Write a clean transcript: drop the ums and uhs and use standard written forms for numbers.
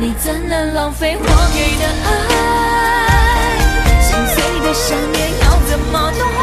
你怎能浪费我给的爱？心碎的想念要怎么懂？